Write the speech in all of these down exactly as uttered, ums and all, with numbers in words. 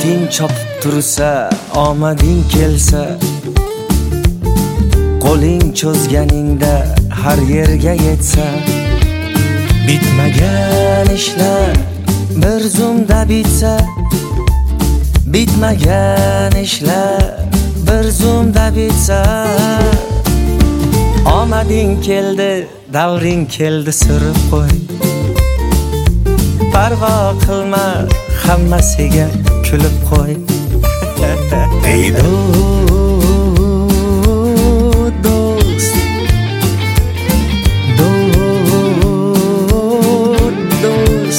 Baxting chopib tursa, omading kelsa, qo'ling cho'zganingda har yerga yetsa, bitmagan ishlar bir zumda bitsa, bitmagan ishlar bir zumda bitsa, omading keldi, davring keldi, surib qo'y. Parvo qilma, hammasiga kulib qo'y. Ey do'st, do'st,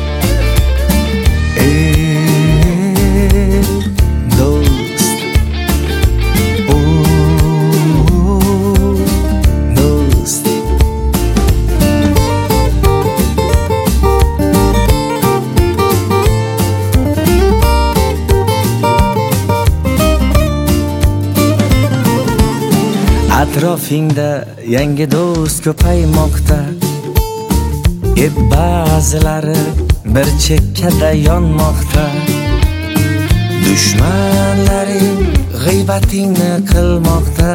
ey do'st, o do'st. Atrofingda yangi do'st ko'paymoqda, e ba'zilari bir chekkada yonmoqda. Dushmanlaring g'iybatingni qilmoqda,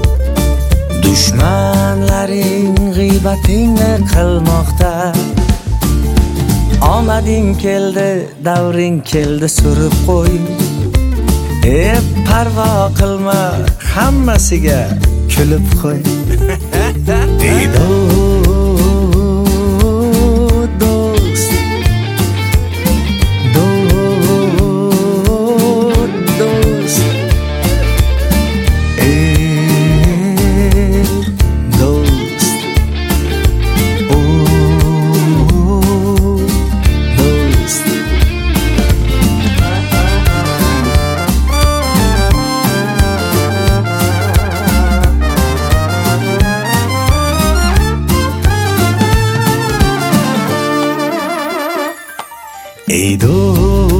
dushmanlaring g'iybatingni qilmoqda. Omading keldi, davring keldi, surib qo'y. E parvo qilma, hammasiga kulib qo'y. Ey do'st, do'st, ey do'st, o do'st. Ey do'st,